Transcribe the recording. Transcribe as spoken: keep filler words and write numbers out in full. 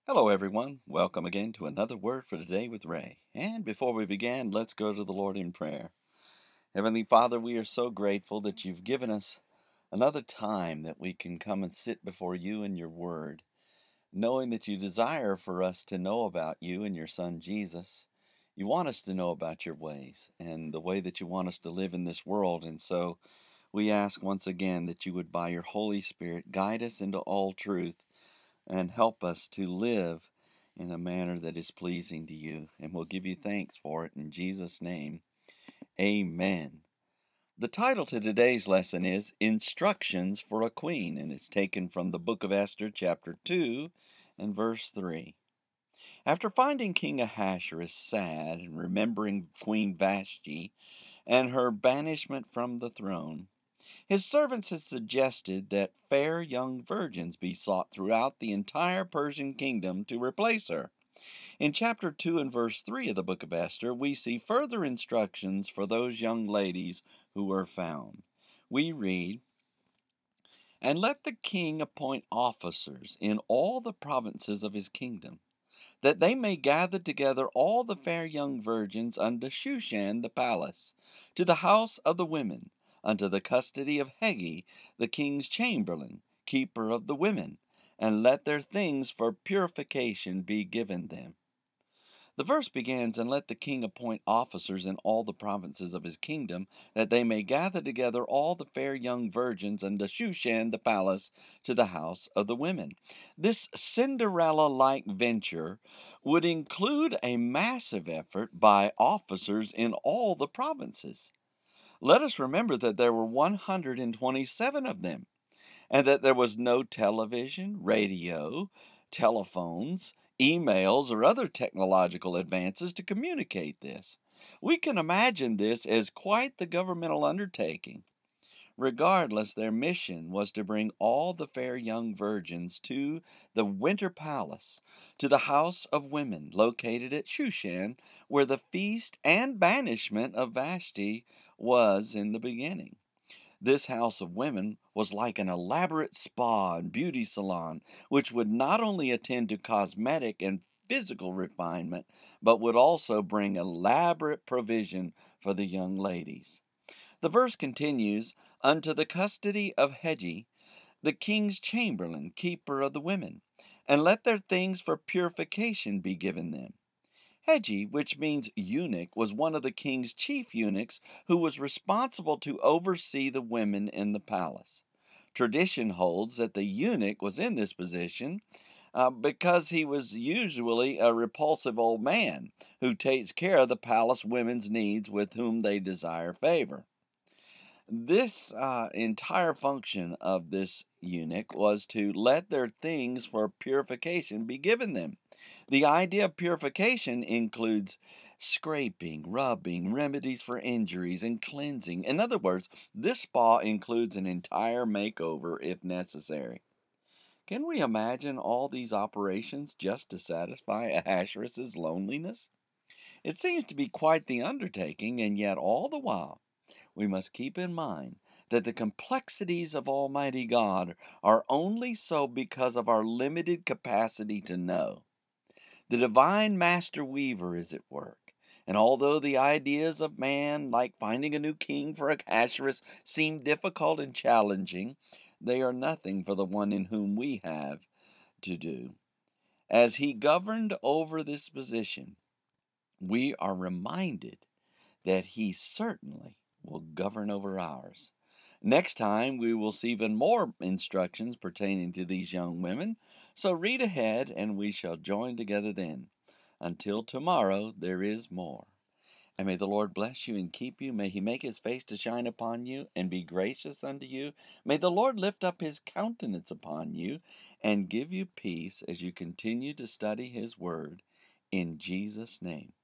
Hello, everyone. Welcome again to another Word for Today with Ray. And before we begin, let's go to the Lord in prayer. Heavenly Father, we are so grateful that you've given us another time that we can come and sit before you and your Word, knowing that you desire for us to know about you and your Son Jesus. You want us to know about your ways and the way that you want us to live in this world. And so we ask once again that you would, by your Holy Spirit, guide us into all truth and help us to live in a manner that is pleasing to you. And we'll give you thanks for it in Jesus' name. Amen. The title to today's lesson is Instructions for a Queen, and it's taken from the book of Esther, chapter two, and verse three. After finding King Ahasuerus sad and remembering Queen Vashti and her banishment from the throne, his servants had suggested that fair young virgins be sought throughout the entire Persian kingdom to replace her. In chapter two and verse three of the book of Esther, we see further instructions for those young ladies who were found. We read, "And let the king appoint officers in all the provinces of his kingdom, that they may gather together all the fair young virgins unto Shushan the palace, to the house of the women, unto the custody of Hegi, the king's chamberlain, keeper of the women, and let their things for purification be given them." The verse begins, "And let the king appoint officers in all the provinces of his kingdom, that they may gather together all the fair young virgins unto Shushan the palace, to the house of the women." This Cinderella like venture would include a massive effort by officers in all the provinces. Let us remember that there were one hundred twenty-seven of them, and that there was no television, radio, telephones, emails, or other technological advances to communicate this. We can imagine this as quite the governmental undertaking. Regardless, their mission was to bring all the fair young virgins to the winter palace, to the house of women located at Shushan, where the feast and banishment of Vashti was in the beginning. This house of women was like an elaborate spa and beauty salon, which would not only attend to cosmetic and physical refinement, but would also bring elaborate provision for the young ladies. The verse continues, "Unto the custody of Hegi, the king's chamberlain, keeper of the women, and let their things for purification be given them." Hegi, which means eunuch, was one of the king's chief eunuchs who was responsible to oversee the women in the palace. Tradition holds that the eunuch was in this position uh, because he was usually a repulsive old man who takes care of the palace women's needs with whom they desire favor. This uh, entire function of this eunuch was to let their things for purification be given them. The idea of purification includes scraping, rubbing, remedies for injuries, and cleansing. In other words, this spa includes an entire makeover if necessary. Can we imagine all these operations just to satisfy Ahasuerus' loneliness? It seems to be quite the undertaking, and yet all the while, we must keep in mind that the complexities of Almighty God are only so because of our limited capacity to know. The divine master weaver is at work, and although the ideas of man, like finding a new king for Ahasuerus, seem difficult and challenging, they are nothing for the one in whom we have to do. As he governed over this position, we are reminded that he certainly will govern over ours. Next time, we will see even more instructions pertaining to these young women, so read ahead and we shall join together then. Until tomorrow, there is more. And may the Lord bless you and keep you. May he make his face to shine upon you and be gracious unto you. May the Lord lift up his countenance upon you and give you peace as you continue to study his word. In Jesus' name.